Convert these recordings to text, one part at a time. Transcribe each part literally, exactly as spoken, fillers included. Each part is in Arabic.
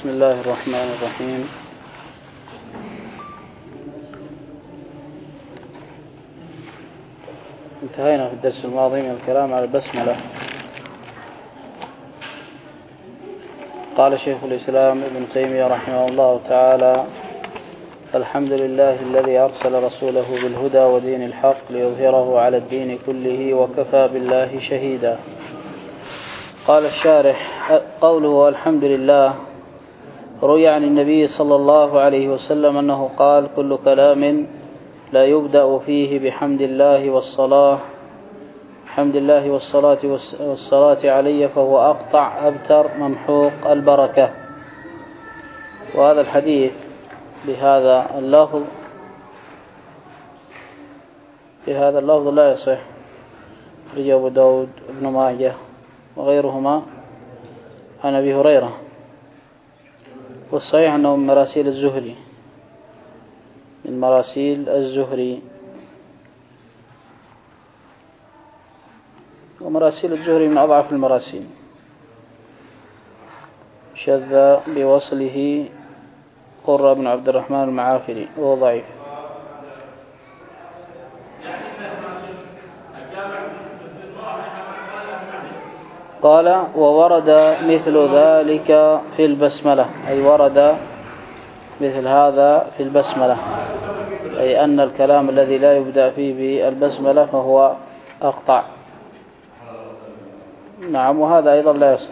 بسم الله الرحمن الرحيم. انتهينا في الدرس الماضي من الكلام على البسملة. قال شيخ الإسلام ابن تيمية رحمه الله تعالى: الحمد لله الذي أرسل رسوله بالهدى ودين الحق ليظهره على الدين كله وكفى بالله شهيدا. قال الشارح: قوله الحمد لله روي عن النبي صلى الله عليه وسلم أنه قال: كل كلام لا يبدأ فيه بحمد الله والصلاة حمد الله والصلاة والصلاة علي فهو أقطع أبتر ممحوق البركة. وهذا الحديث بهذا اللفظ بهذا اللفظ لا يصح. رواه أبو داود ابن ماجه وغيرهما عن أبي هريرة، والصحيح أنه من مراسيل الزهري من مراسيل الزهري ومراسيل الزهري من أضعف المراسيل، شذ بوصله قرة بن عبد الرحمن المعافري وهو ضعيف. قال: وورد مثل ذلك في البسملة، أي ورد مثل هذا في البسملة، أي أن الكلام الذي لا يبدأ فيه بالبسملة فهو أقطع. نعم، وهذا أيضا لا يصح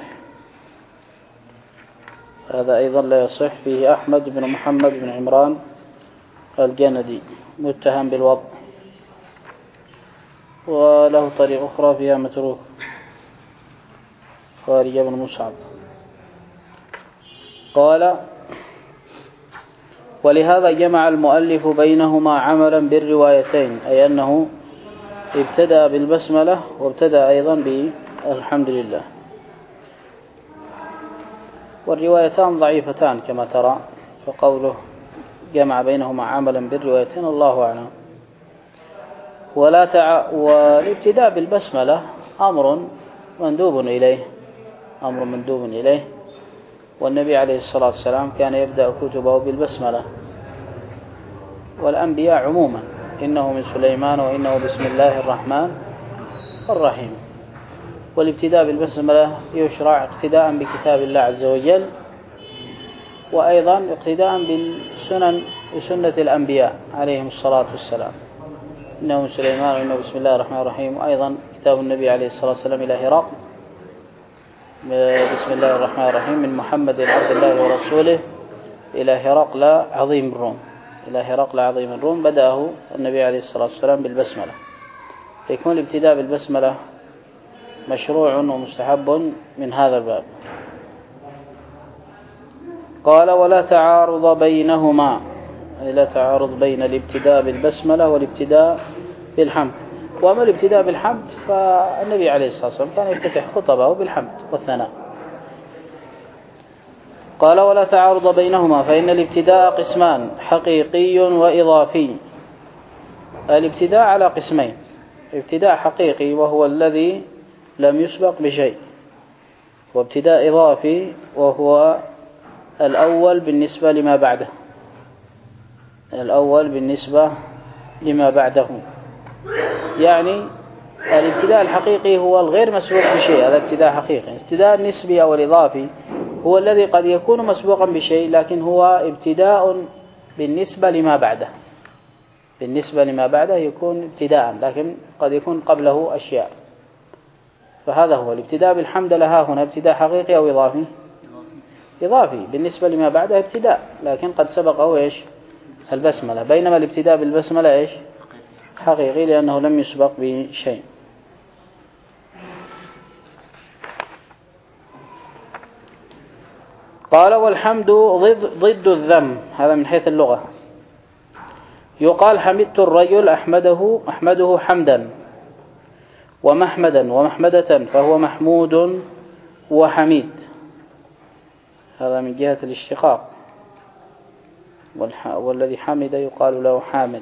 هذا أيضا لا يصح. فيه أحمد بن محمد بن عمران الجندي متهم بالوضع، وله طريق أخرى فيها متروك خارج بن مصعب. قال: ولهذا جمع المؤلف بينهما عملا بالروايتين، أي أنه ابتدأ بالبسملة وابتدأ أيضا بالحمد لله، والروايتان ضعيفتان كما ترى، فقوله جمع بينهما عملا بالروايتين الله أعلم. ولا تع... والابتداء بالبسملة أمر مندوب إليه أمر مندوب إليه والنبي عليه الصلاة والسلام كان يبدأ كتبه بالبسملة، والأنبياء عموما: إنه من سليمان وإنه بسم الله الرحمن الرحيم. والابتداء بالبسملة يشرع اقتداء بكتاب الله عز وجل، وأيضا اقتداء بالسنن وسنة الأنبياء عليهم الصلاة والسلام: إنه من سليمان وإنه بسم الله الرحمن الرحيم. وأيضا كتاب النبي عليه الصلاة والسلام إلى هرقل: بسم الله الرحمن الرحيم من محمد عبد الله ورسوله إلى هرقل عظيم الروم إلى هرقل عظيم الروم بدأه النبي عليه الصلاة والسلام بالبسملة. فيكون الابتداء بالبسملة مشروع ومستحب من هذا الباب. قال: ولا تعارض بينهما، أي لا تعارض بين الابتداء بالبسملة والابتداء بالحمد. وأما الابتداء بالحمد فالنبي عليه الصلاة والسلام كان يفتتح خطبه بالحمد والثناء. قال: ولا تعارض بينهما، فإن الابتداء قسمان: حقيقي وإضافي. الابتداء على قسمين: ابتداء حقيقي وهو الذي لم يسبق بشيء، وابتداء إضافي وهو الأول بالنسبة لما بعده الأول بالنسبة لما بعده يعني الابتداء الحقيقي هو الغير مسبوق بشيء، هذا ابتداء حقيقي. الابتداء النسبي أو الإضافي هو الذي قد يكون مسبوقا بشيء، لكن هو ابتداء بالنسبة لما بعده بالنسبة لما بعده يكون ابتداء، لكن قد يكون قبله أشياء. فهذا هو الابتداء بالحمد لها هنا ابتداء حقيقي أو إضافي إضافي بالنسبة لما بعده ابتداء، لكن قد سبقه إيش؟ البسملة. بينما الابتداء بالبسملة إيش؟ حقيقي، لأنه لم يسبق بشيء. قال: والحمد ضد, ضد الذم، هذا من حيث اللغة. يقال: حمدت الرجل أحمده أحمده حمدا ومحمدا ومحمدة، فهو محمود وحميد، هذا من جهة الاشتقاق. والذي حمد يقال له حامد.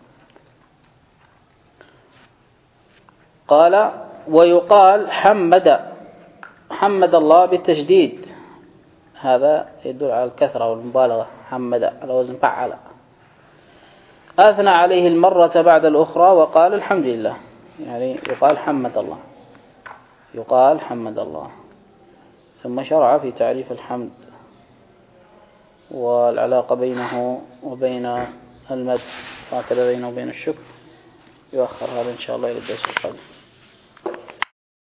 قال: ويقال حمد حمد الله بالتشديد، هذا يدل على الكثرة والمبالغة. حمد على وزن فعل. أثنى عليه المرة بعد الأخرى وقال الحمد لله، يعني يقال حمد الله، يقال حمد الله. ثم شرع في تعريف الحمد والعلاقة بينه وبين المد، هكذا بينه وبين الشكر. يؤخر هذا إن شاء الله إلى الدرس القادم.